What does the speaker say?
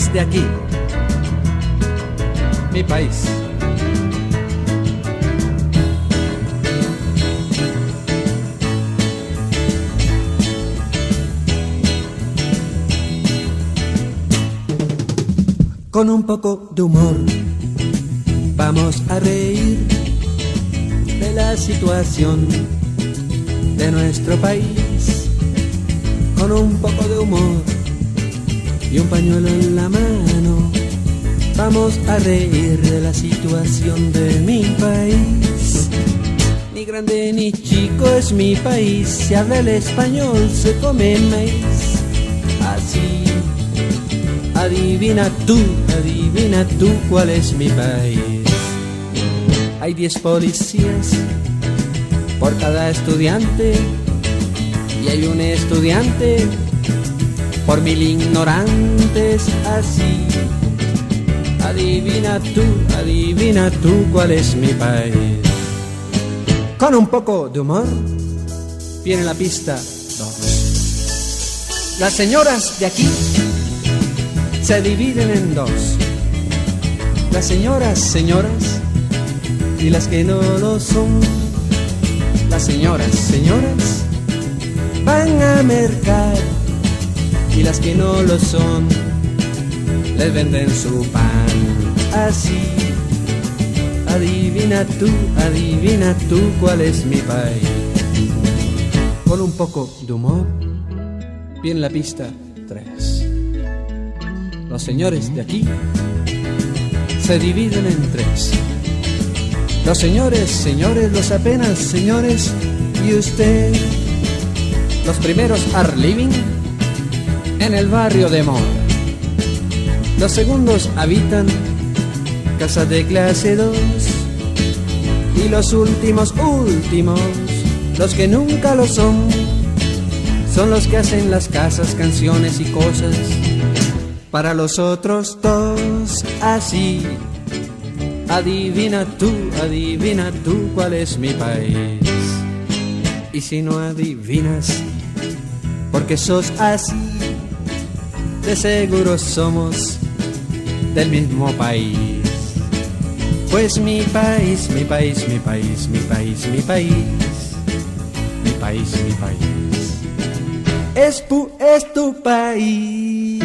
señores de aquí, mi país. Con un poco de humor vamos a reír de la situación de nuestro país. Con un poco de humor y un pañuelo en la mano vamos a reír de la situación de mi país. Ni grande ni chico es mi país, se habla el español, se come maíz. Así, adivina tú cuál es mi país. Hay 10 policías por cada estudiante y hay un estudiante por 1000 ignorantes. Así, adivina tú cuál es mi país. Con un poco de humor viene la pista 2. Las señoras de aquí se dividen en 2. Las señoras y las que no lo son. Las señoras van a mercar y las que no lo son les venden su pan. Así, adivina tú cuál es mi país. Con un poco de humor viene la pista 3. Los señores de aquí se dividen en 3. Los señores, los apenas señores y usted. Los primeros are living en el barrio de moda. Los segundos habitan casas de clase 2. Y los últimos, los que nunca lo son los que hacen las casas, canciones y cosas para los otros 2. Así, adivina tú cuál es mi país. Y si no adivinas, porque sos así, de seguro somos del mismo país. Pues mi país es tu país.